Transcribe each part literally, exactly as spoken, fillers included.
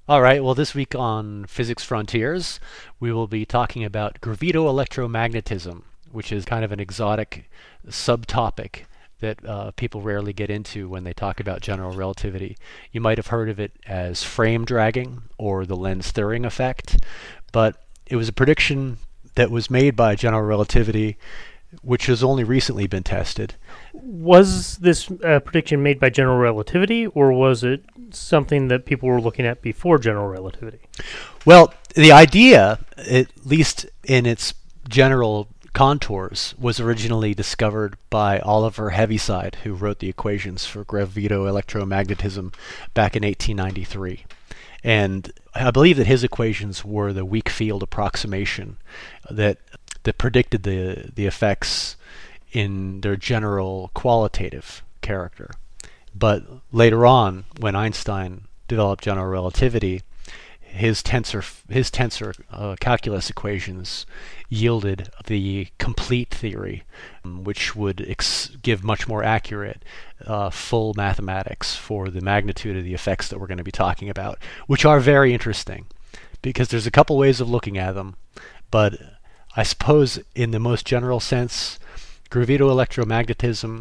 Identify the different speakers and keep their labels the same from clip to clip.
Speaker 1: All right, well, this week on Physics Frontiers, we will be talking about gravito-electromagnetism, which is kind of an exotic subtopic that uh, people rarely get into when they talk about general relativity. You might have heard of it as frame dragging or the Lense-Thirring effect, but it was a prediction that was made by general relativity, which has only recently been tested.
Speaker 2: Was this uh, prediction made by general relativity, or was it something that people were looking at before general relativity?
Speaker 1: Well, the idea, at least in its general contours, was originally discovered by Oliver Heaviside, who wrote the equations for gravito-electromagnetism back in eighteen ninety-three. And I believe that his equations were the weak field approximation that that predicted the the effects in their general qualitative character. But later on, when Einstein developed general relativity, his tensor his tensor uh, calculus equations yielded the complete theory, um, which would ex- give much more accurate uh, full mathematics for the magnitude of the effects that we're going to be talking about, which are very interesting because there's a couple ways of looking at them. But I suppose in the most general sense, gravito-electromagnetism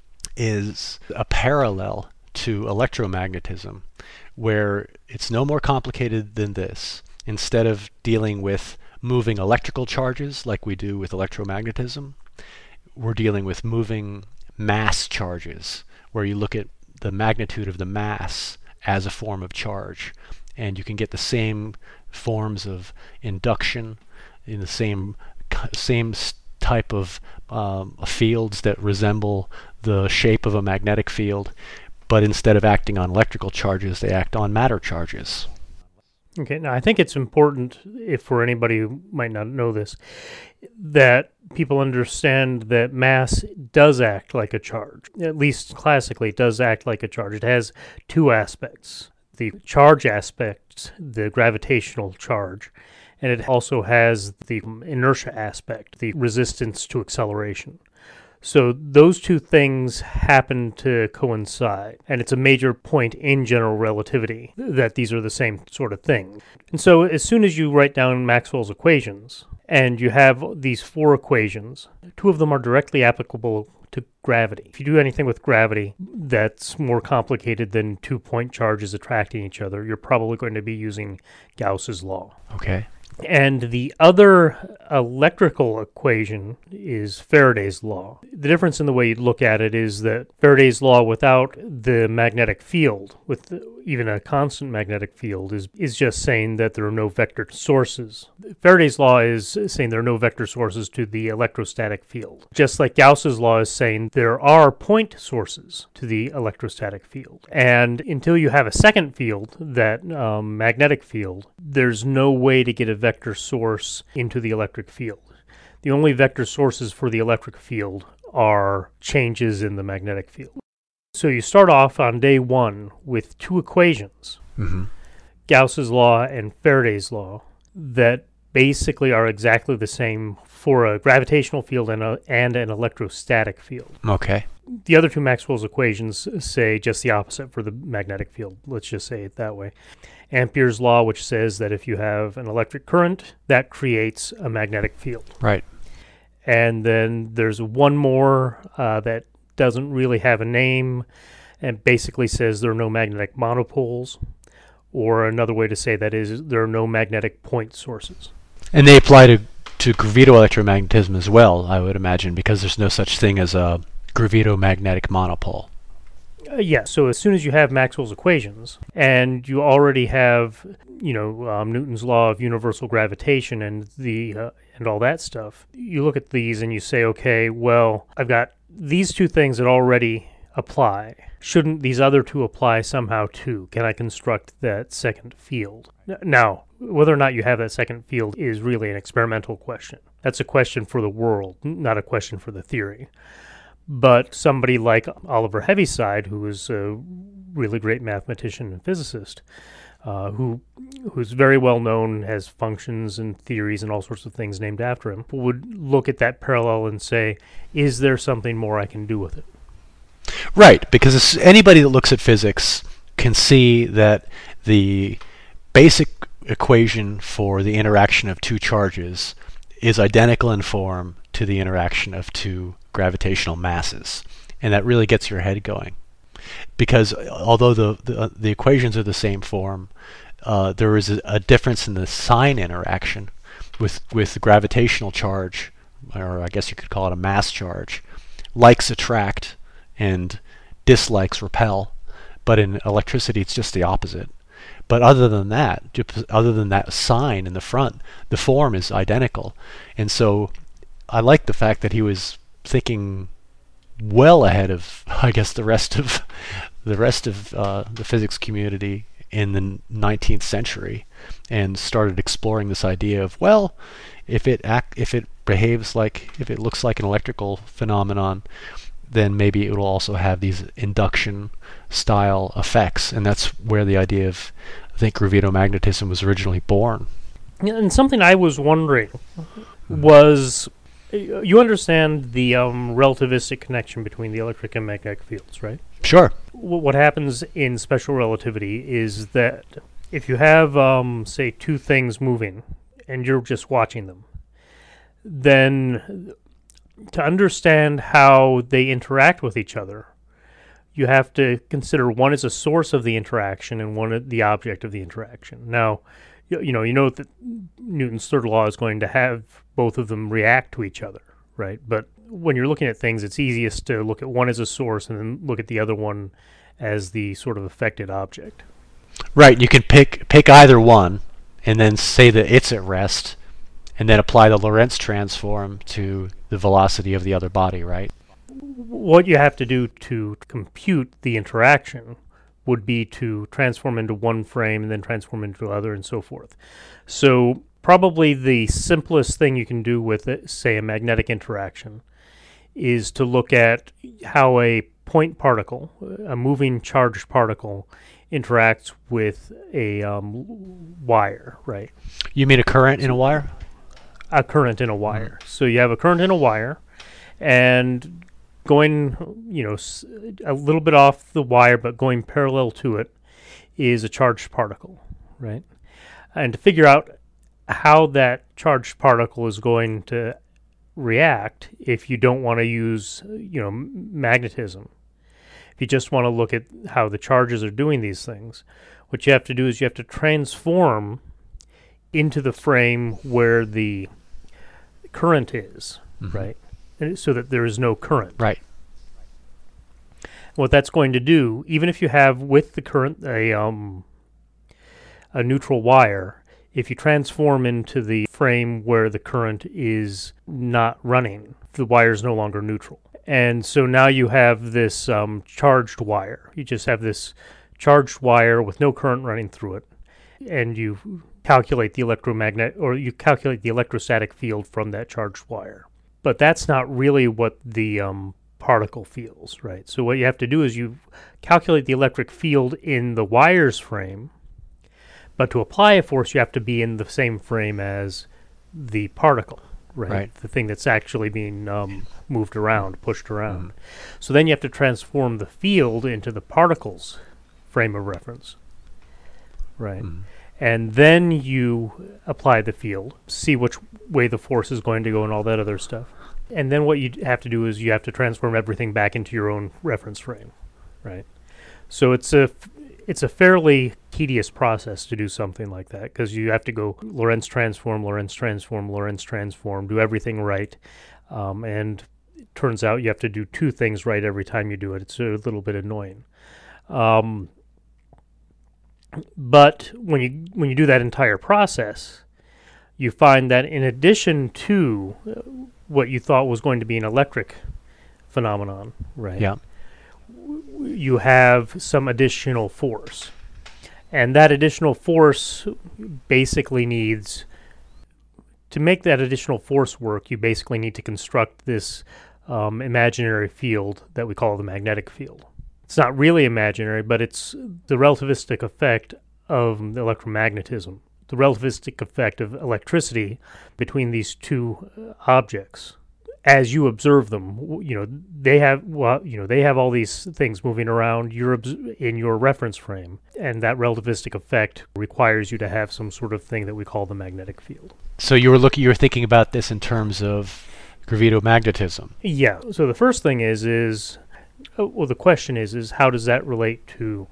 Speaker 1: is a parallel to electromagnetism, where it's no more complicated than this. Instead of dealing with moving electrical charges like we do with electromagnetism, we're dealing with moving mass charges, where you look at the magnitude of the mass as a form of charge, and you can get the same forms of induction in the same same type of um, fields that resemble the shape of a magnetic field, but instead of acting on electrical charges, they act on matter charges.
Speaker 2: Okay, now I think it's important, if for anybody who might not know this, that people understand that mass does act like a charge. At least classically, it does act like a charge. It has two aspects. The charge aspect, the gravitational charge, and it also has the inertia aspect, the resistance to acceleration. So those two things happen to coincide, and it's a major point in general relativity that these are the same sort of thing. And so as soon as you write down Maxwell's equations, and you have these four equations, two of them are directly applicable to gravity. If you do anything with gravity that's more complicated than two point charges attracting each other, you're probably going to be using Gauss's law.
Speaker 1: Okay.
Speaker 2: And the other electrical equation is Faraday's law. The difference in the way you look at it is that Faraday's law without the magnetic field, with even a constant magnetic field, is, is just saying that there are no vector sources. Faraday's law is saying there are no vector sources to the electrostatic field. Just like Gauss's law is saying there are point sources to the electrostatic field. And until you have a second field, that um, magnetic field, there's no way to get a vector source into the electric field. The only vector sources for the electric field are changes in the magnetic field. So you start off on day one with two equations,
Speaker 1: Mm-hmm.
Speaker 2: Gauss's law and Faraday's law, that basically are exactly the same for a gravitational field and, a, and an electrostatic field.
Speaker 1: Okay.
Speaker 2: The other two Maxwell's equations say just the opposite for the magnetic field. Let's just say it that way. Ampere's law, which says that if you have an electric current, that creates a magnetic field.
Speaker 1: Right.
Speaker 2: And then there's one more uh, that doesn't really have a name and basically says there are no magnetic monopoles, or another way to say that is there are no magnetic point sources.
Speaker 1: And they apply to, to gravito-electromagnetism as well, I would imagine, because there's no such thing as a gravitomagnetic monopole.
Speaker 2: Uh, yeah, so as soon as you have Maxwell's equations, and you already have, you know, um, Newton's law of universal gravitation and the uh, and all that stuff, you look at these and you say, okay, well, I've got these two things that already apply. Shouldn't these other two apply somehow too? Can I construct that second field? Now, whether or not you have that second field is really an experimental question. That's a question for the world, not a question for the theory. But somebody like Oliver Heaviside, who is a really great mathematician and physicist, uh, who who's very well known, has functions and theories and all sorts of things named after him, would look at that parallel and say, is there something more I can do with it?
Speaker 1: Right, because anybody that looks at physics can see that the basic equation for the interaction of two charges is identical in form to the interaction of two gravitational masses. And that really gets your head going. Because although the, the, the equations are the same form, uh, there is a, a difference in the sign interaction with, with the gravitational charge, or I guess you could call it a mass charge. Likes attract and dislikes repel, but in electricity it's just the opposite. But other than that, other than that sign in the front, the form is identical. And so I like the fact that he was thinking well ahead of, I guess, the rest of the rest of uh, the physics community in the nineteenth century, and started exploring this idea of, well, if it act, if it behaves like, if it looks like an electrical phenomenon, then maybe it will also have these induction style effects. And that's where the idea of, I think, gravitomagnetism was originally born.
Speaker 2: And something I was wondering was, you understand the um, relativistic connection between the electric and magnetic fields, right?
Speaker 1: Sure.
Speaker 2: W- what happens in special relativity is that if you have, um, say, two things moving and you're just watching them, then to understand how they interact with each other, you have to consider one is a source of the interaction and one the object of the interaction. Now, you, you know, you know that Newton's third law is going to have both of them react to each other, right? But when you're looking at things, it's easiest to look at one as a source and then look at the other one as the sort of affected object.
Speaker 1: Right. You can pick pick either one and then say that it's at rest, and then apply the Lorentz transform to the velocity of the other body, right?
Speaker 2: What you have to do to compute the interaction would be to transform into one frame and then transform into other and so forth. So probably the simplest thing you can do with, it, say, a magnetic interaction is to look at how a point particle, a moving charged particle, interacts with a um, wire, right?
Speaker 1: You mean a current in a wire?
Speaker 2: A current in a wire. Mm-hmm. So you have a current in a wire, and going, you know, a little bit off the wire, but going parallel to it is a charged particle, right? And to figure out how that charged particle is going to react, if you don't want to use, you know, magnetism, if you just want to look at how the charges are doing these things, what you have to do is you have to transform into the frame where the current is, mm-hmm. right? And so that there is no current.
Speaker 1: Right.
Speaker 2: What that's going to do, even if you have with the current a um a neutral wire, if you transform into the frame where the current is not running, the wire is no longer neutral. And so now you have this um, charged wire. You just have this charged wire with no current running through it, and you calculate the electromagnet or you calculate the electrostatic field from that charged wire. But that's not really what the um, particle feels, right? So what you have to do is you calculate the electric field in the wire's frame, but to apply a force, you have to be in the same frame as the particle, right?
Speaker 1: Right.
Speaker 2: The thing that's actually being um, moved around, pushed around.
Speaker 1: Mm.
Speaker 2: So then you have to transform the field into the particle's frame of reference, right? Mm. And then you apply the field, see which way the force is going to go and all that other stuff. And then what you have to do is you have to transform everything back into your own reference frame, right? So it's a, it's a fairly tedious process to do something like that, because you have to go Lorentz transform, Lorentz transform, Lorentz transform, do everything right. Um, and it turns out you have to do two things right every time you do it. It's a little bit annoying. Um, But when you when you do that entire process, you find that in addition to what you thought was going to be an electric phenomenon, right?
Speaker 1: Yeah.
Speaker 2: You have some additional force. And that additional force basically needs, to make that additional force work, you basically need to construct this um, imaginary field that we call the magnetic field. It's not really imaginary, but it's the relativistic effect of electromagnetism, the relativistic effect of electricity between these two uh, objects. as you observe them, w- you know, they have well, you know, they have all these things moving around. You're obs- in your reference frame, and that relativistic effect requires you to have some sort of thing that we call the magnetic field.
Speaker 1: So you were looking, you were thinking about this in terms of gravitomagnetism.
Speaker 2: Yeah. So the first thing is is uh, well, the question is is how does that relate to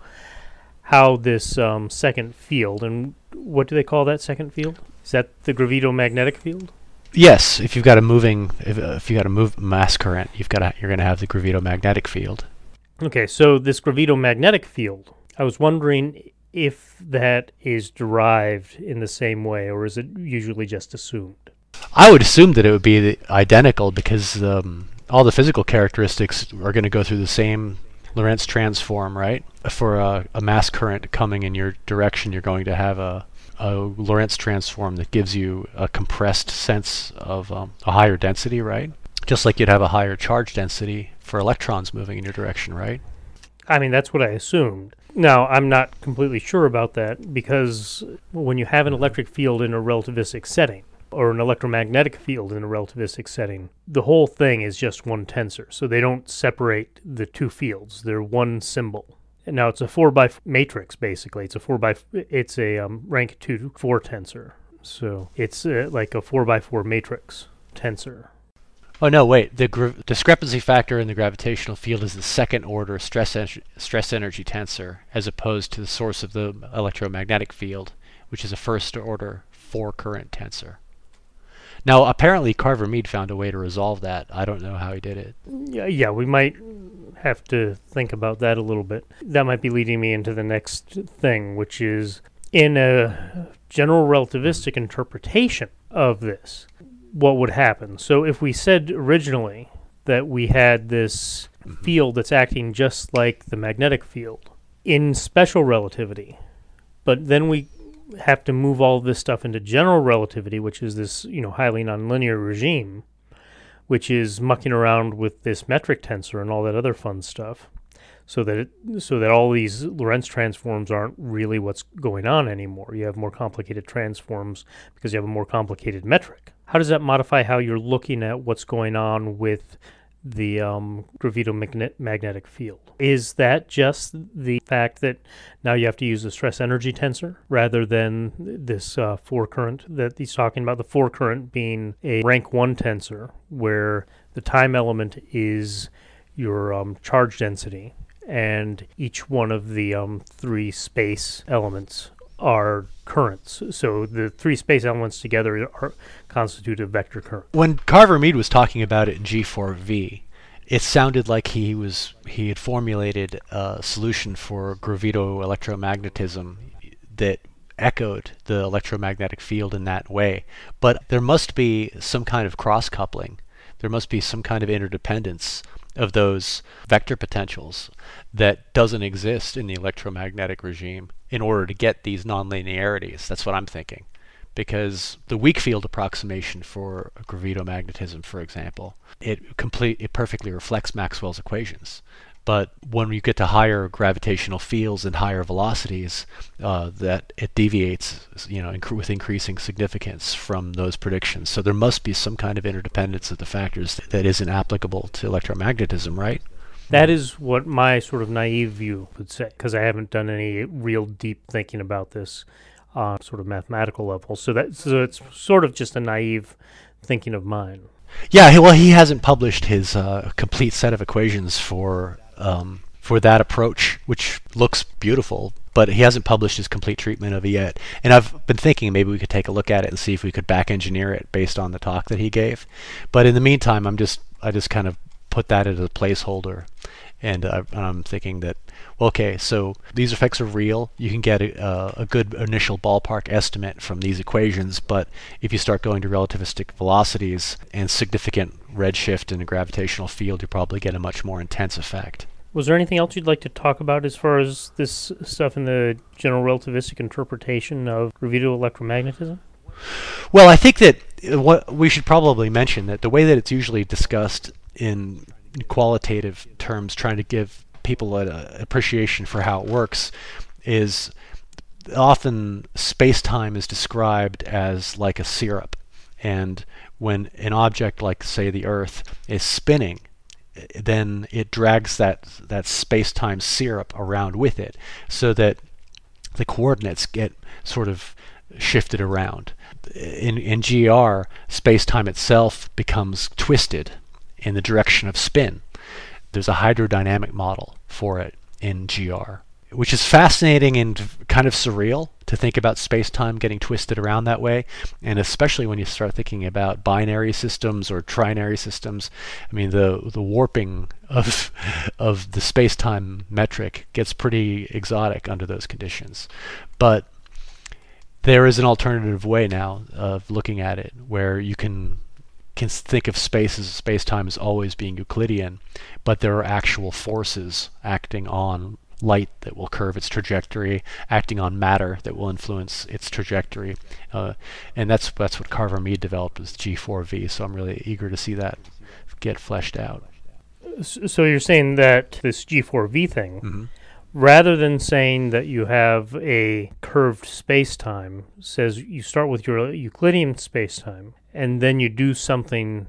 Speaker 2: how this um, second field, and what do they call that second field? Is that the gravitomagnetic field?
Speaker 1: Yes, if you've got a moving, if, uh, if you got a move mass current, you've got a, you're going to have the gravitomagnetic field.
Speaker 2: Okay, so this gravitomagnetic field, I was wondering if that is derived in the same way, or is it usually just assumed?
Speaker 1: I would assume that it would be the- identical because um, all the physical characteristics are going to go through the same Lorentz transform, right? For a, a mass current coming in your direction, you're going to have a, a Lorentz transform that gives you a compressed sense of um, a higher density, right? Just like you'd have a higher charge density for electrons moving in your direction, right?
Speaker 2: I mean, that's what I assumed. Now, I'm not completely sure about that because when you have an electric field in a relativistic setting, or an electromagnetic field in a relativistic setting, the whole thing is just one tensor. So they don't separate the two fields. They're one symbol. And now it's a four by f- matrix, basically. It's a four by, f- it's a um, rank two four tensor. So it's uh, like a four by four matrix tensor.
Speaker 1: Oh no, wait. The gra- discrepancy factor in the gravitational field is the second order stress en- stress energy tensor, as opposed to the source of the electromagnetic field, which is a first order four current tensor. Now, apparently Carver-Mead found a way to resolve that. I don't know how he did it.
Speaker 2: Yeah, yeah, we might have to think about that a little bit. That might be leading me into the next thing, which is in a general relativistic interpretation of this, what would happen? So if we said originally that we had this
Speaker 1: Mhm.
Speaker 2: field that's acting just like the magnetic field in special relativity, but then we have to move all of this stuff into general relativity, which is this, you know, highly nonlinear regime, which is mucking around with this metric tensor and all that other fun stuff, so that it, so that all these Lorentz transforms aren't really what's going on anymore. You have more complicated transforms because you have a more complicated metric. How does that modify how you're looking at what's going on with the um, gravitomagnetic field? Is that just the fact that now you have to use the stress energy tensor rather than this uh, four current that he's talking about? The four current being a rank one tensor where the time element is your um, charge density, and each one of the um, three space elements are currents. So the three space elements together are, constitute a vector current.
Speaker 1: When Carver-Mead was talking about it in G four V, it sounded like he was he had formulated a solution for gravito-electromagnetism that echoed the electromagnetic field in that way. But there must be some kind of cross-coupling. There must be some kind of interdependence of those vector potentials that doesn't exist in the electromagnetic regime in order to get these nonlinearities. That's what I'm thinking. Because the weak field approximation for gravitomagnetism, for example, it complete it perfectly reflects Maxwell's equations. But when you get to higher gravitational fields and higher velocities, uh, that it deviates, you know, inc- with increasing significance from those predictions. So there must be some kind of interdependence of the factors that isn't applicable to electromagnetism, right?
Speaker 2: That is what my sort of naive view would say, because I haven't done any real deep thinking about this on sort of mathematical level. So that so it's sort of just a naive thinking of mine.
Speaker 1: Yeah, he- well, he hasn't published his uh, complete set of equations for um, for that approach, which looks beautiful, but he hasn't published his complete treatment of it yet. And I've been thinking maybe we could take a look at it and see if we could back engineer it based on the talk that he gave. But in the meantime, I'm just I just kind of put that as a placeholder, and uh, I'm thinking that, well, okay, so these effects are real. You can get a, uh, a good initial ballpark estimate from these equations, but if you start going to relativistic velocities and significant redshift in the gravitational field, you probably get a much more intense effect.
Speaker 2: Was there anything else you'd like to talk about as far as this stuff in the general relativistic interpretation of gravito-electromagnetism?
Speaker 1: Well, I think that uh, what we should probably mention that the way that it's usually discussed in qualitative terms, trying to give people an appreciation for how it works, is often space-time is described as like a syrup, And when an object like, say, the Earth is spinning, then it drags that that space-time syrup around with it, so that the coordinates get sort of shifted around. In in G R, space-time itself becomes twisted in the direction of spin. There's a hydrodynamic model for it in G R, which is fascinating and kind of surreal to think about space-time getting twisted around that way, and especially when you start thinking about binary systems or trinary systems. I mean, the the warping of of the space-time metric gets pretty exotic under those conditions. But there is an alternative way now of looking at it, where you can can think of space as space-time as always being Euclidean, but there are actual forces acting on light that will curve its trajectory, acting on matter that will influence its trajectory, uh, and that's that's what Carver Mead developed as G four V. So I'm really eager to see that get fleshed out.
Speaker 2: So you're saying that this G four V thing,
Speaker 1: Mm-hmm.
Speaker 2: rather than saying that you have a curved space-time, says you start with your Euclidean space-time, and then you do something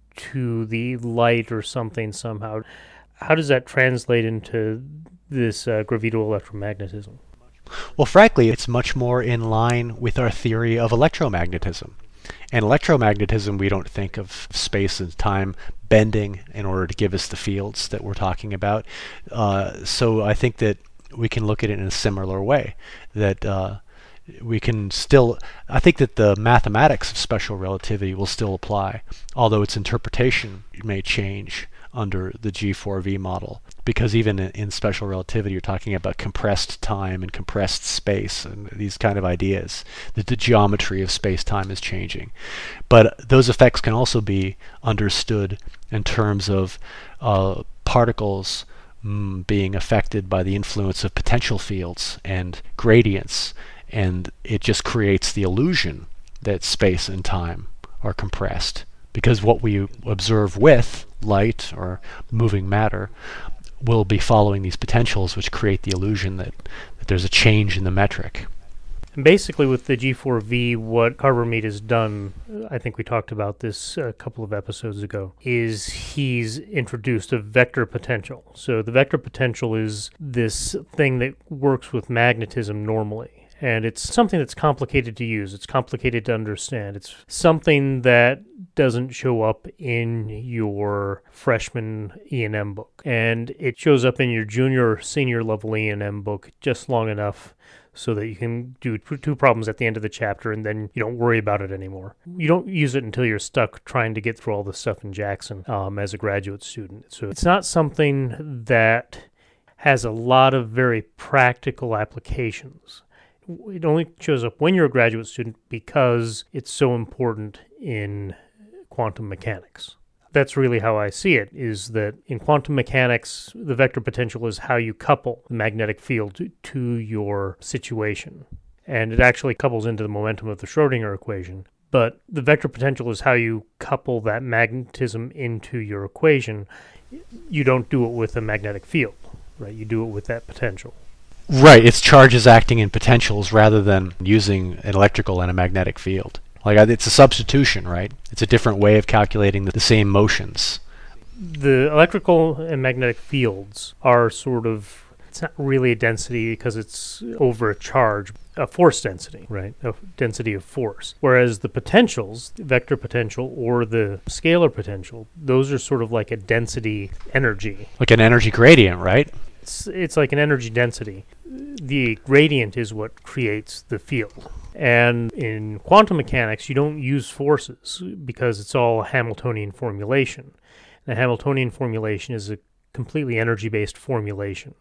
Speaker 2: to the light or something somehow. How does that translate into this uh, gravito-electromagnetism?
Speaker 1: Well, frankly, it's much more in line with our theory of electromagnetism. And electromagnetism, we don't think of space and time bending in order to give us the fields that we're talking about. Uh, so I think that we can look at it in a similar way, that uh, we can still, I think that the mathematics of special relativity will still apply, although its interpretation may change under the G four V model, because even in, in special relativity you're talking about compressed time and compressed space and these kind of ideas, that the geometry of space-time is changing. But those effects can also be understood in terms of uh, particles mm, being affected by the influence of potential fields and gradients, and it just creates the illusion that space and time are compressed, because what we observe with light or moving matter will be following these potentials, which create the illusion that, that there's a change in the metric.
Speaker 2: And basically with the G four V, what Carver Mead has done, I think we talked about this a couple of episodes ago, is he's introduced a vector potential. So the vector potential is this thing that works with magnetism normally. And it's something that's complicated to use. It's complicated to understand. It's something that doesn't show up in your freshman E and M book. And it shows up in your junior or senior level E and M book just long enough so that you can do two problems at the end of the chapter and then you don't worry about it anymore. You don't use it until you're stuck trying to get through all the stuff in Jackson um, as a graduate student. So it's not something that has a lot of very practical applications. It only shows up when you're a graduate student because it's so important in quantum mechanics. That's really how I see it, is that in quantum mechanics, the vector potential is how you couple the magnetic field to, to your situation. And it actually couples into the momentum of the Schrodinger equation. But the vector potential is how you couple that magnetism into your equation. You don't do it with a magnetic field, right? You do it with that potential.
Speaker 1: Right, it's charges acting in potentials rather than using an electrical and a magnetic field. Like, it's a substitution, right? It's a different way of calculating the same motions.
Speaker 2: The electrical and magnetic fields are sort of, it's not really a density because it's over a charge, a force density, right? A density of force. Whereas the potentials, the vector potential or the scalar potential, those are sort of like a density energy.
Speaker 1: Like an energy gradient, right?
Speaker 2: It's, it's like an energy density. The gradient is what creates the field. And in quantum mechanics, you don't use forces because it's all Hamiltonian formulation. The Hamiltonian formulation is a completely energy-based formulation.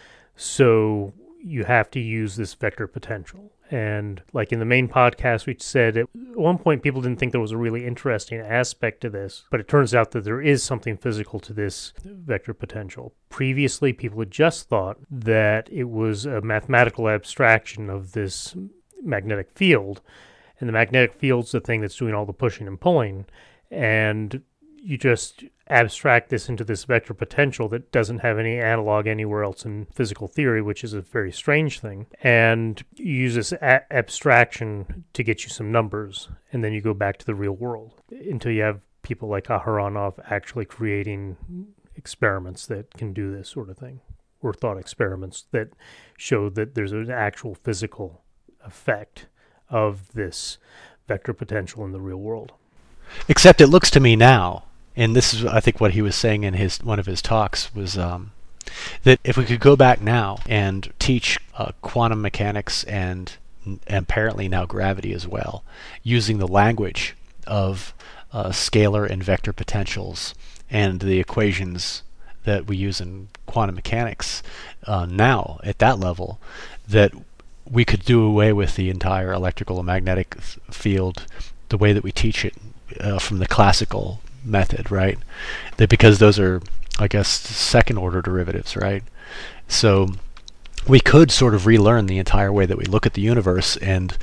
Speaker 2: So you have to use this vector potential. And like in the main podcast, we said at one point people didn't think there was a really interesting aspect to this, but it turns out that there is something physical to this vector potential. Previously, people had just thought that it was a mathematical abstraction of this magnetic field, and the magnetic field's the thing that's doing all the pushing and pulling, and you just abstract this into this vector potential that doesn't have any analog anywhere else in physical theory, which is a very strange thing. And you use this a- abstraction to get you some numbers, and then you go back to the real world until you have people like Aharonov actually creating experiments that can do this sort of thing, or thought experiments that show that there's an actual physical effect of this vector potential in the real world.
Speaker 1: Except it looks to me now, and this is I think what he was saying in his one of his talks was um, that if we could go back now and teach uh, quantum mechanics and, and apparently now gravity as well, using the language of uh, scalar and vector potentials and the equations that we use in quantum mechanics uh, now at that level, that we could do away with the entire electrical and magnetic field the way that we teach it uh, from the classical method, right? That because those are, I guess, second order derivatives, right? So we could sort of relearn the entire way that we look at the universe and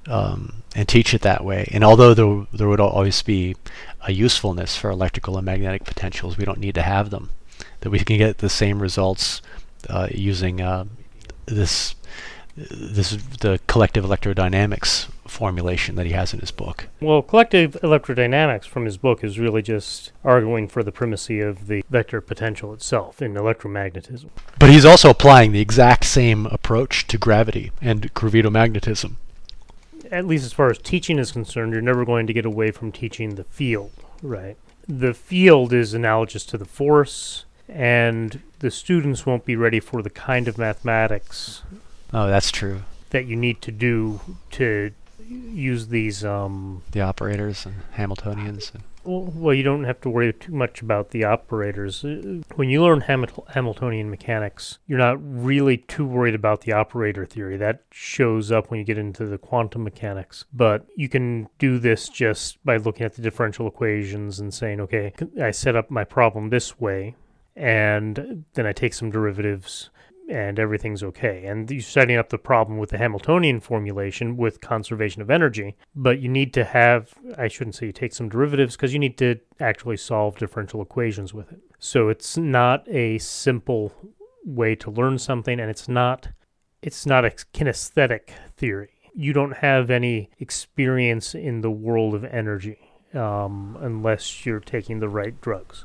Speaker 1: um, and teach it that way. And although there there would always be a usefulness for electrical and magnetic potentials, we don't need to have them. That we can get the same results uh, using uh, this this the collective electrodynamics formulation that he has in his book.
Speaker 2: Well, collective electrodynamics from his book is really just arguing for the primacy of the vector potential itself in electromagnetism.
Speaker 1: But he's also applying the exact same approach to gravity and gravitomagnetism.
Speaker 2: At least as far as teaching is concerned, you're never going to get away from teaching the field, right? The field is analogous to the force, and the students won't be ready for the kind of mathematics
Speaker 1: Oh, that's true.
Speaker 2: that you need to do to use these. Um,
Speaker 1: the operators and Hamiltonians. And
Speaker 2: well, well, you don't have to worry too much about the operators. Uh, When you learn Hamil- Hamiltonian mechanics, you're not really too worried about the operator theory. That shows up when you get into the quantum mechanics. But you can do this just by looking at the differential equations and saying, okay, I set up my problem this way, and then I take some derivatives, and everything's okay. And you're setting up the problem with the Hamiltonian formulation with conservation of energy, but you need to have, I shouldn't say you take some derivatives, because you need to actually solve differential equations with it. So it's not a simple way to learn something, and it's not it's not a kinesthetic theory. You don't have any experience in the world of energy um, unless you're taking the right drugs.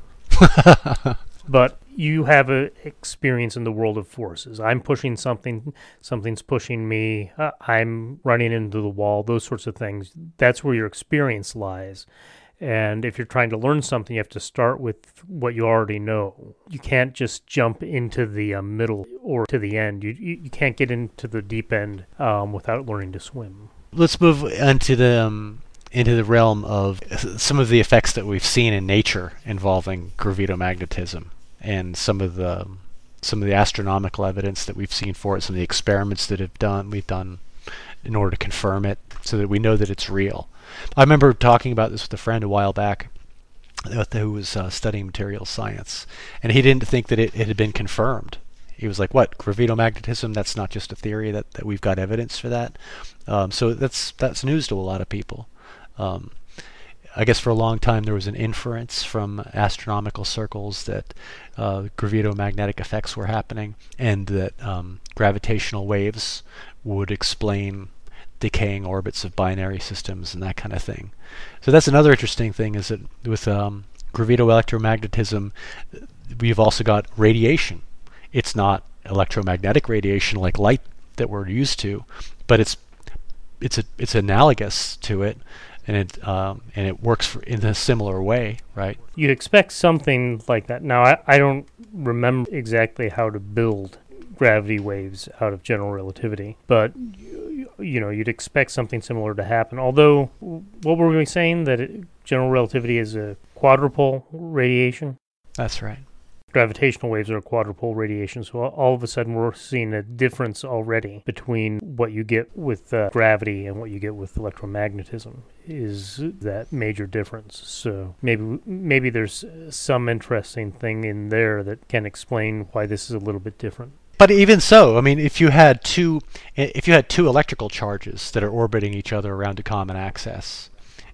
Speaker 2: But you have an experience in the world of forces. I'm pushing something, something's pushing me, uh, I'm running into the wall, those sorts of things. That's where your experience lies. And if you're trying to learn something, you have to start with what you already know. You can't just jump into the uh, middle or to the end. You, you you can't get into the deep end um, without learning to swim.
Speaker 1: let's move into the um, into the realm of some of the effects that we've seen in nature involving gravitomagnetism, and some of the some of the astronomical evidence that we've seen for it, some of the experiments that have done we've done in order to confirm it, so that we know that it's real. I remember talking about this with a friend a while back who was uh, studying materials science, and he didn't think that it, it had been confirmed. He was like, what, gravitomagnetism? That's not just a theory, that, that we've got evidence for that. Um, so that's that's news to a lot of people. Um, I guess for a long time there was an inference from astronomical circles that uh, gravitomagnetic effects were happening, and that um, gravitational waves would explain decaying orbits of binary systems and that kind of thing. So that's another interesting thing, is that with um, gravitoelectromagnetism, we've also got radiation. It's not electromagnetic radiation like light that we're used to, but it's it's a, it's analogous to it, and it um, and it works for, in a similar way, right?
Speaker 2: You'd expect something like that. Now, I, I don't remember exactly how to build gravity waves out of general relativity, but you, you know, you'd expect something similar to happen. Although, what were we saying, that it, general relativity is a quadrupole radiation?
Speaker 1: That's right.
Speaker 2: Gravitational waves are a quadrupole radiation, so all of a sudden we're seeing a difference already between what you get with uh, gravity and what you get with electromagnetism. Is that major difference? So maybe maybe there's some interesting thing in there that can explain why this is a little bit different.
Speaker 1: But even so, I mean, if you had two, if you had two electrical charges that are orbiting each other around a common axis,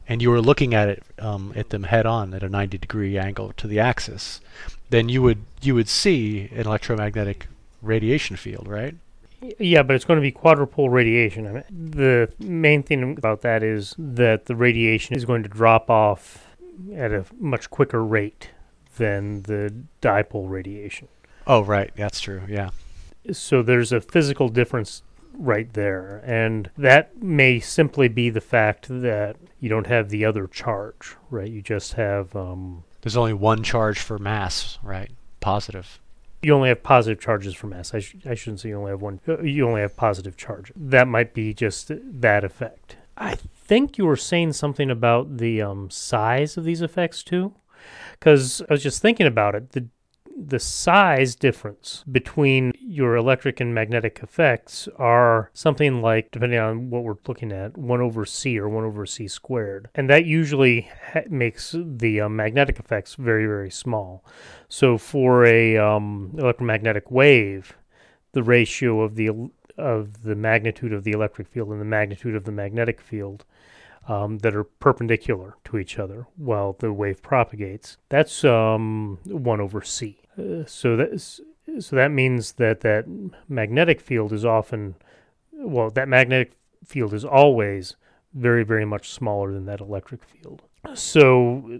Speaker 1: and you were looking at it um, at them head on at a ninety degree angle to the axis, then you would you would see an electromagnetic radiation field, right?
Speaker 2: Yeah, but it's going to be quadrupole radiation. I mean, the main thing about that is that the radiation is going to drop off at a much quicker rate than the dipole radiation.
Speaker 1: Oh, right. That's true. Yeah.
Speaker 2: So there's a physical difference right there. And that may simply be the fact that you don't have the other charge, right? You just have... Um,
Speaker 1: There's only one charge for mass, right? Positive.
Speaker 2: You only have positive charges for mass. I, sh- I shouldn't say you only have one. You only have positive charge. That might be just that effect. I think you were saying something about the um, size of these effects too, because I was just thinking about it. The the size difference between your electric and magnetic effects are something like, depending on what we're looking at, one over c or one over c squared. And that usually ha- makes the uh, magnetic effects very, very small. So for a um, electromagnetic wave, the ratio of the of the magnitude of the electric field and the magnitude of the magnetic field um, that are perpendicular to each other while the wave propagates, that's um, one over c. Uh, so that so that means that that magnetic field is often, well, that magnetic field is always very, very much smaller than that electric field. So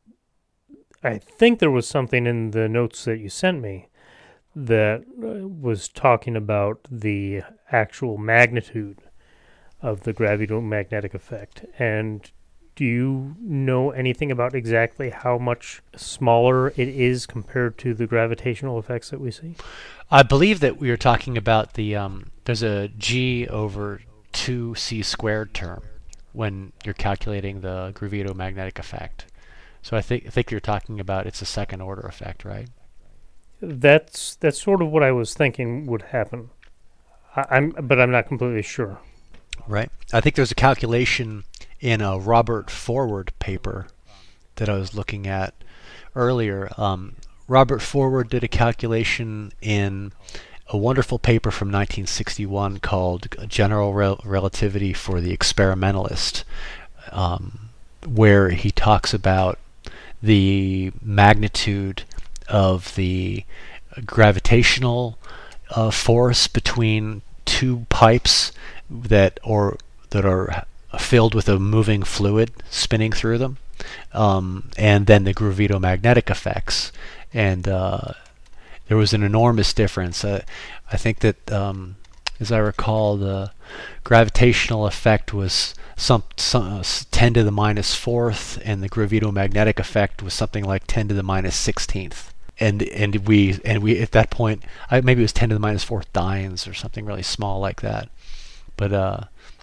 Speaker 2: I think there was something in the notes that you sent me that uh, was talking about the actual magnitude of the gravitomagnetic effect. And do you know anything about exactly how much smaller it is compared to the gravitational effects that we see?
Speaker 1: I believe that we were talking about the um, there's a g over two c squared term when you're calculating the gravitomagnetic effect. So I think I think you're talking about it's a second order effect, right?
Speaker 2: That's that's sort of what I was thinking would happen. I, I'm, but I'm not completely sure.
Speaker 1: Right. I think there's a calculation in a Robert Forward paper that I was looking at earlier. Um, Robert Forward did a calculation in a wonderful paper from nineteen sixty-one called General Rel- Relativity for the Experimentalist, um, where he talks about the magnitude of the gravitational uh, force between two pipes that or that are filled with a moving fluid spinning through them, um, and then the gravitomagnetic effects. And uh, there was an enormous difference. Uh, I think that, um, as I recall, the gravitational effect was some, some ten to the minus fourth, and the gravitomagnetic effect was something like ten to the minus sixteenth. And and we and we at that point, I, maybe it was ten to the minus fourth dynes or something really small like that. But uh,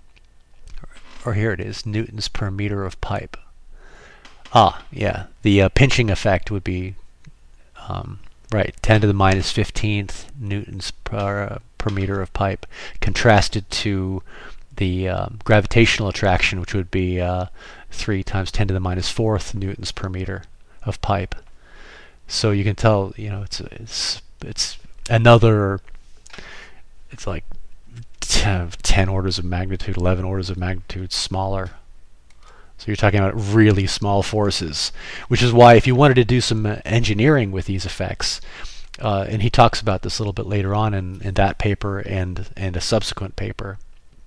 Speaker 1: or here it is, newtons per meter of pipe. Ah, yeah, the uh, pinching effect would be um, right, ten to the minus fifteenth newtons per uh, per meter of pipe, contrasted to the um, gravitational attraction, which would be uh, three times ten to the minus fourth newtons per meter of pipe. So you can tell, you know, it's it's it's another. It's like ten, ten orders of magnitude, eleven orders of magnitude smaller. So you're talking about really small forces, which is why if you wanted to do some engineering with these effects, uh, and he talks about this a little bit later on in, in that paper and and a subsequent paper,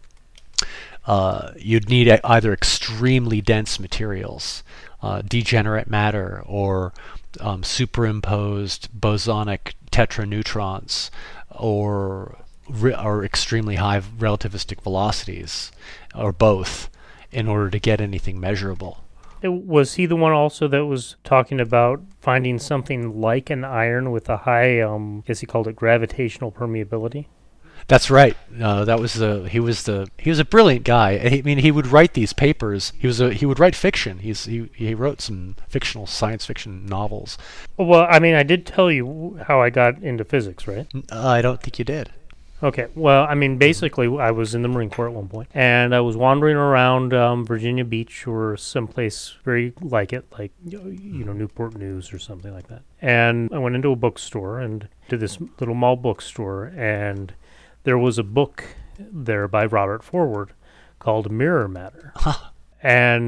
Speaker 1: uh, you'd need a, either extremely dense materials, uh, degenerate matter, or um, superimposed bosonic tetraneutrons, or or extremely high relativistic velocities, or both, in order to get anything measurable.
Speaker 2: Was he the one also that was talking about finding something like an iron with a high, um, I guess he called it gravitational permeability?
Speaker 1: That's right. Uh, that was the he was the he was a brilliant guy. I mean, he would write these papers. He was a he would write fiction. He's he he wrote some fictional science fiction novels.
Speaker 2: Well, I mean, I did tell you how I got into physics, right?
Speaker 1: Uh, I don't think you did.
Speaker 2: Okay. Well, I mean, basically, I was in the Marine Corps at one point, and I was wandering around um, Virginia Beach or someplace very like it, like, you know, Newport News or something like that. And I went into a bookstore and to this little mall bookstore, and there was a book there by Robert Forward called Mirror Matter. And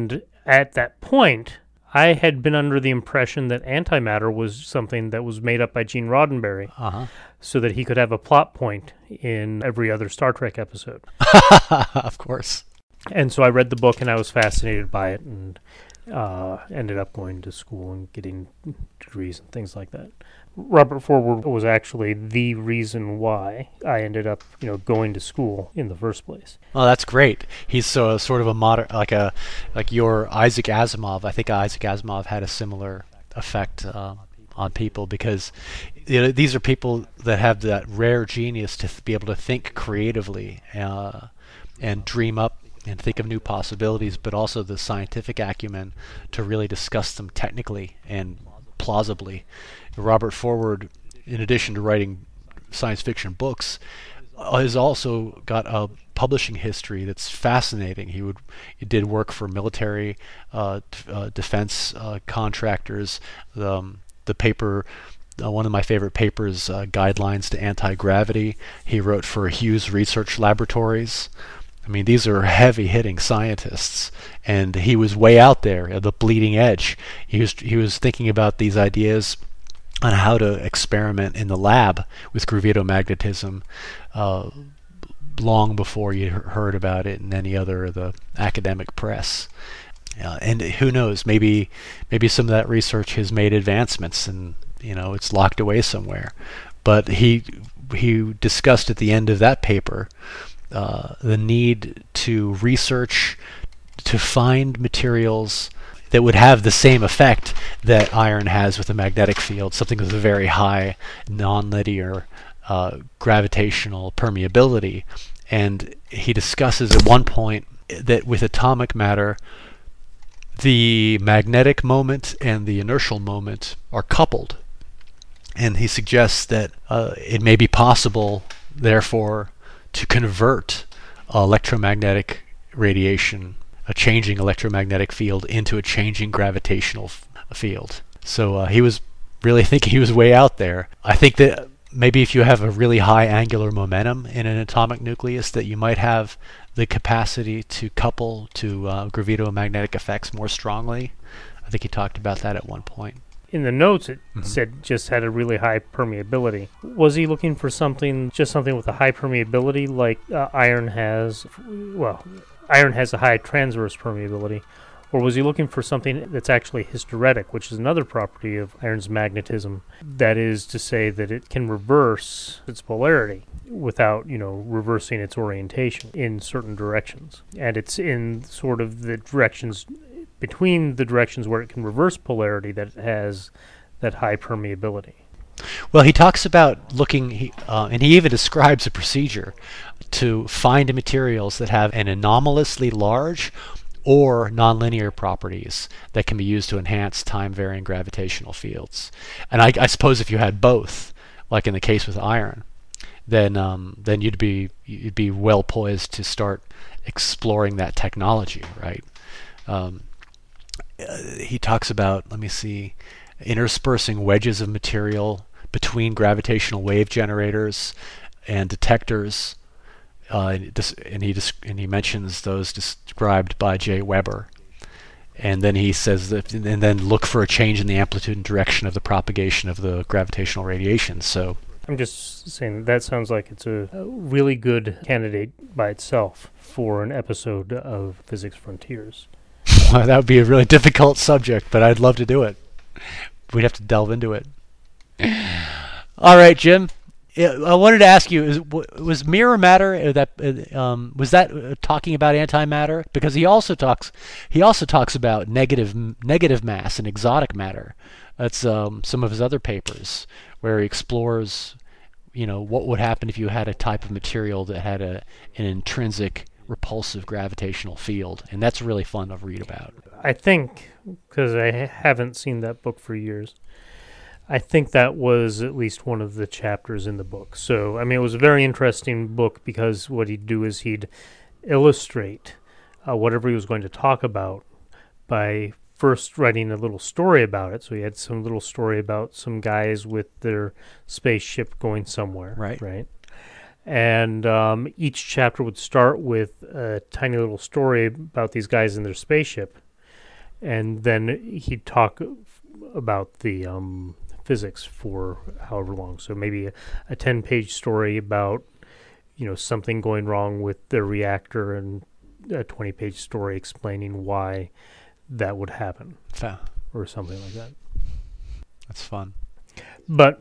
Speaker 2: at that point, I had been under the impression that antimatter was something that was made up by Gene Roddenberry
Speaker 1: Uh-huh.
Speaker 2: so that he could have a plot point in every other Star Trek episode.
Speaker 1: Of course.
Speaker 2: And so I read the book and I was fascinated by it and uh, ended up going to school and getting degrees and things like that. Robert Forward was actually the reason why I ended up, you know, going to school in the first place.
Speaker 1: Oh, that's great. He's so sort of a modern, like a, like your Isaac Asimov. I think Isaac Asimov had a similar effect uh, on people because, you know, these are people that have that rare genius to th- be able to think creatively uh, and dream up and think of new possibilities, but also the scientific acumen to really discuss them technically and plausibly. Robert Forward, in addition to writing science fiction books, has also got a publishing history that's fascinating. He would he did work for military uh, d- uh, defense uh, contractors. The, um, the paper, uh, one of my favorite papers, uh, Guidelines to Anti-Gravity, he wrote for Hughes Research Laboratories. I mean, these are heavy-hitting scientists, and he was way out there at the bleeding edge. He was he was thinking about these ideas on how to experiment in the lab with gravitomagnetism uh, long before you heard about it in any other of the academic press. Uh, and who knows, maybe maybe some of that research has made advancements and, you know, it's locked away somewhere. But he he discussed at the end of that paper uh, the need to research, to find materials that would have the same effect that iron has with a magnetic field, something with a very high nonlinear uh, gravitational permeability. And he discusses at one point that with atomic matter, the magnetic moment and the inertial moment are coupled. And he suggests that uh, it may be possible, therefore, to convert electromagnetic radiation, a changing electromagnetic field, into a changing gravitational f- field. So uh, he was really thinking he was way out there. I think that maybe if you have a really high angular momentum in an atomic nucleus, that you might have the capacity to couple to uh, gravitomagnetic effects more strongly. I think he talked about that at one point.
Speaker 2: In the notes, it
Speaker 1: Mhm.
Speaker 2: said just had a really high permeability. Was he looking for something, just something with a high permeability like uh, iron has? Well, iron has a high transverse permeability. Or was he looking for something that's actually hysteretic, which is another property of iron's magnetism? That is to say that it can reverse its polarity without, you know, reversing its orientation in certain directions. And it's in sort of the directions, between the directions where it can reverse polarity, that it has that high permeability.
Speaker 1: Well, he talks about looking, he, uh, and he even describes a procedure to find materials that have an anomalously large or nonlinear properties that can be used to enhance time-varying gravitational fields. And I, I suppose if you had both, like in the case with iron, then um, then you'd be you'd be well poised to start exploring that technology, right? Um, uh, he talks about, let me see, interspersing wedges of material between gravitational wave generators and detectors. Uh, and he and he mentions those described by J. Weber, and then he says that, and then look for a change in the amplitude and direction of the propagation of the gravitational radiation. So
Speaker 2: I'm just saying that sounds like it's a, a really good candidate by itself for an episode of Physics Frontiers.
Speaker 1: that would be a really difficult subject, but I'd love to do it. We'd have to delve into it. All right, Jim. I wanted to ask you: is, was mirror matter that um, was that talking about antimatter? Because he also talks he also talks about negative negative mass and exotic matter. That's um, some of his other papers where he explores, you know, what would happen if you had a type of material that had a an intrinsic repulsive gravitational field, and that's really fun to read about.
Speaker 2: I think, because I haven't seen that book for years, I think that was at least one of the chapters in the book. So, I mean, it was a very interesting book because what he'd do is he'd illustrate uh, whatever he was going to talk about by first writing a little story about it. So he had some little story about some guys with their spaceship going somewhere.
Speaker 1: Right.
Speaker 2: Right. And um, each chapter would start with a tiny little story about these guys in their spaceship. and then he'd talk about the um, physics for however long. So maybe a, a ten-page story about, you know, something going wrong with the reactor, and a twenty-page story explaining why that would happen,
Speaker 1: Fa-
Speaker 2: or something like that.
Speaker 1: That's fun.
Speaker 2: But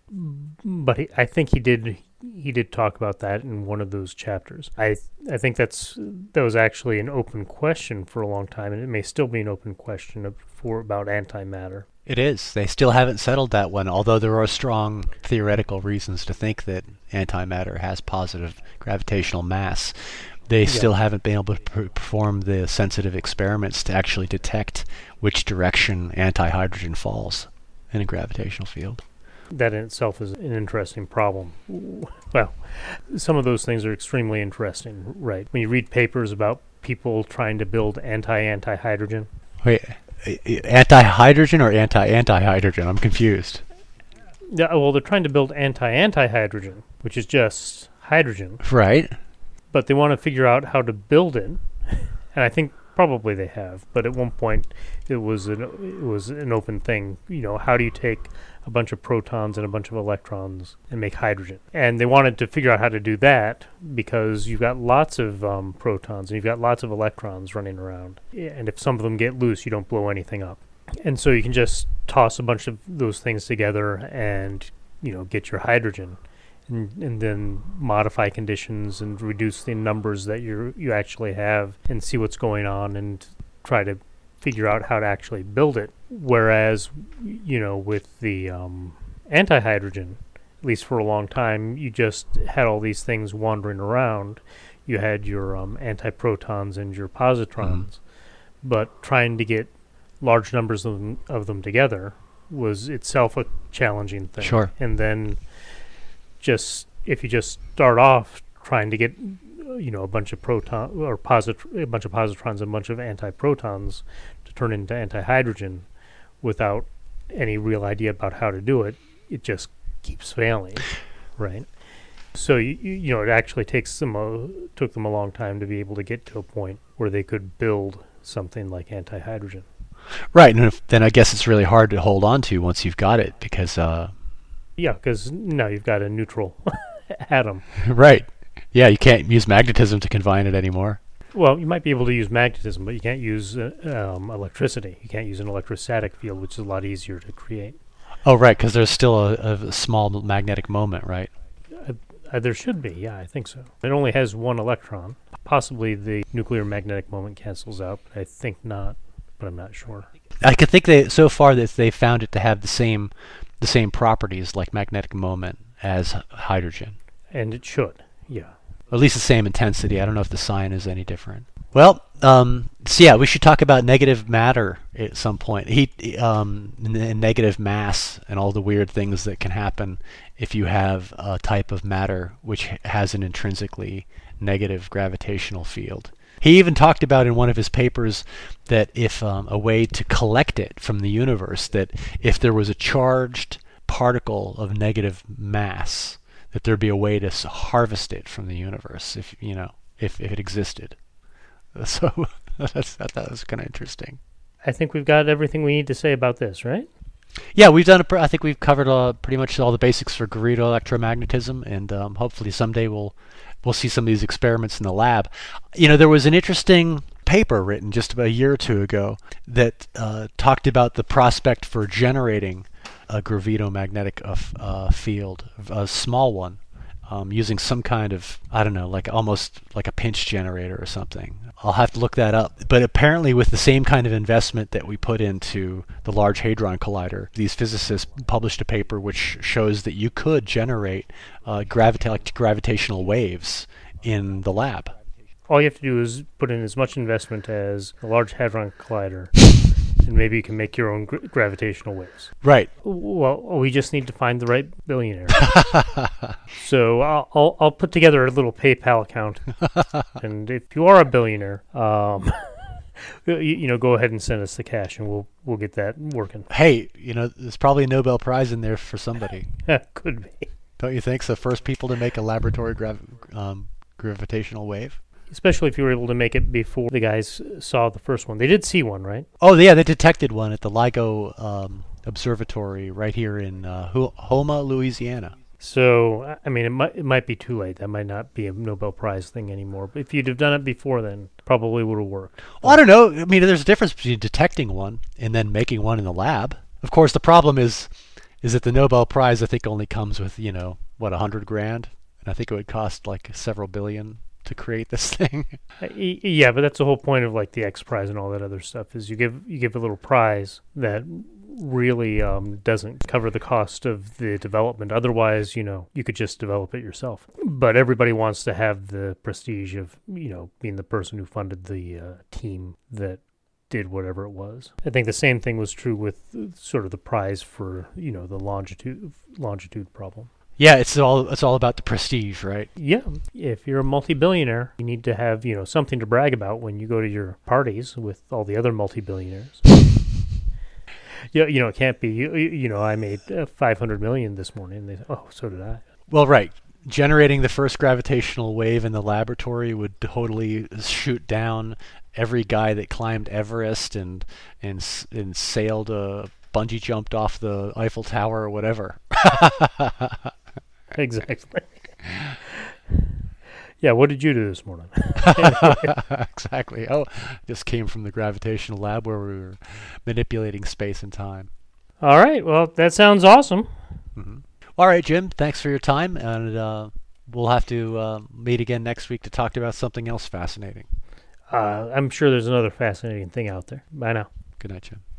Speaker 2: but he, I think he did he did talk about that in one of those chapters. I I think that's that was actually an open question for a long time, and it may still be an open question of, for about antimatter.
Speaker 1: It is. They still haven't settled that one, although there are strong theoretical reasons to think that antimatter has positive gravitational mass. They
Speaker 2: Yeah.
Speaker 1: still haven't been able to per- perform the sensitive experiments to actually detect which direction antihydrogen falls in a gravitational field.
Speaker 2: That in itself is an interesting problem. Well, some of those things are extremely interesting, right? When you read papers about people trying to build anti-antihydrogen.
Speaker 1: Wait, anti-hydrogen or anti-antihydrogen? I'm confused.
Speaker 2: Yeah, well, they're trying to build anti-antihydrogen, which is just hydrogen,
Speaker 1: Right.
Speaker 2: but they want to figure out how to build it, and I think probably they have. But at one point, it was an it was an open thing. You know, how do you take a bunch of protons and a bunch of electrons and make hydrogen? And they wanted to figure out how to do that because you've got lots of um, protons and you've got lots of electrons running around. And if some of them get loose, you don't blow anything up. And so you can just toss a bunch of those things together and, you know, get your hydrogen. And, and then modify conditions and reduce the numbers that you you actually have and see what's going on and try to figure out how to actually build it. Whereas, you know, with the um, anti-hydrogen, at least for a long time, you just had all these things wandering around. You had your um, antiprotons and your positrons, mm-hmm. but trying to get large numbers of them, of them together was itself a challenging thing.
Speaker 1: Sure.
Speaker 2: And then just if you just start off trying to get, you know, a bunch of proton or posit- a bunch of positrons and a bunch of antiprotons to turn into antihydrogen without any real idea about how to do it, it just keeps failing, right? So you you know it actually takes them a, took them a long time to be able to get to a point where they could build something like antihydrogen.
Speaker 1: Right, and if, then I guess it's really hard to hold on to once you've got it because. Uh,
Speaker 2: yeah, because now you've got a neutral atom.
Speaker 1: Right. Yeah, you can't use magnetism to confine it anymore.
Speaker 2: Well, you might be able to use magnetism, but you can't use uh, um, electricity. You can't use an electrostatic field, which is a lot easier to create.
Speaker 1: Oh, right, because there's still a, a small magnetic moment, right?
Speaker 2: Uh, uh, there should be, yeah, I think so. It only has one electron. Possibly the nuclear magnetic moment cancels out, but I think not, but I'm not sure.
Speaker 1: I could think they so far that they found it to have the same the same properties like magnetic moment as hydrogen.
Speaker 2: And it should, yeah.
Speaker 1: At least the same intensity. I don't know if the sign is any different. Well, um, so yeah, we should talk about negative matter at some point. Heat, um, and negative mass, and all the weird things that can happen if you have a type of matter which has an intrinsically negative gravitational field. He even talked about in one of his papers that if um, a way to collect it from the universe, that if there was a charged particle of negative mass, that there'd be a way to harvest it from the universe, if you know, if, if it existed. So that's, I thought that was kind of interesting.
Speaker 2: I think we've got everything we need to say about this, right?
Speaker 1: Yeah, we've done. A pr- I think we've covered uh, pretty much all the basics for Garrido electromagnetism, and um, hopefully someday we'll we'll see some of these experiments in the lab. You know, there was an interesting paper written just about a year or two ago that uh, talked about the prospect for generating a gravitomagnetic uh, uh, field, a small one, um, using some kind of, I don't know, like almost like a pinch generator or something. I'll have to look that up. But apparently with the same kind of investment that we put into the Large Hadron Collider, these physicists published a paper which shows that you could generate uh, gravita- like gravitational waves in the lab.
Speaker 2: All you have to do is put in as much investment as the Large Hadron Collider, and maybe you can make your own gra- gravitational waves.
Speaker 1: Right.
Speaker 2: Well, we just need to find the right billionaire. So I'll, I'll I'll put together a little PayPal account, and if you are a billionaire, um, you, you know, go ahead and send us the cash, and we'll we'll get that working.
Speaker 1: Hey, you know, there's probably a Nobel Prize in there for somebody.
Speaker 2: Could be.
Speaker 1: Don't you think? So first people to make a laboratory grav- um, gravitational wave.
Speaker 2: especially if you were able to make it before the guys saw the first one. They did see one, right?
Speaker 1: Oh yeah, they detected one at the LIGO um, Observatory right here in uh, Houma, Louisiana.
Speaker 2: So, I mean, it might it might be too late. That might not be a Nobel Prize thing anymore. But if you'd have done it before then, probably would have worked.
Speaker 1: Well, I don't know. I mean, there's a difference between detecting one and then making one in the lab. Of course, the problem is is that the Nobel Prize, I think, only comes with, you know, what, a hundred grand? And I think it would cost like several billion to create this thing.
Speaker 2: Yeah, but that's the whole point of like the X Prize and all that other stuff is you give you give a little prize that really um, doesn't cover the cost of the development. Otherwise, you know, you could just develop it yourself. But everybody wants to have the prestige of, you know, being the person who funded the uh, team that did whatever it was. I think the same thing was true with uh, sort of the prize for, you know, the longitude longitude problem.
Speaker 1: Yeah, it's all it's all about the prestige, right?
Speaker 2: Yeah, if you're a multi-billionaire, you need to have, you know, something to brag about when you go to your parties with all the other multi-billionaires. Yeah, you know, it can't be. You, you know, I made uh, five hundred million this morning. They, oh, so did I.
Speaker 1: Well, right. Generating the first gravitational wave in the laboratory would totally shoot down every guy that climbed Everest and and and sailed a bungee jumped off the Eiffel Tower or whatever.
Speaker 2: Exactly. Yeah, what did you do this morning?
Speaker 1: Exactly. Oh, just came from the gravitational lab where we were manipulating space and time.
Speaker 2: All right. Well, that sounds awesome.
Speaker 1: Mm-hmm. All right, Jim. Thanks for your time, and uh, we'll have to uh, meet again next week to talk about something else fascinating.
Speaker 2: Uh, I'm sure there's another fascinating thing out there. Bye now.
Speaker 1: Good night, Jim.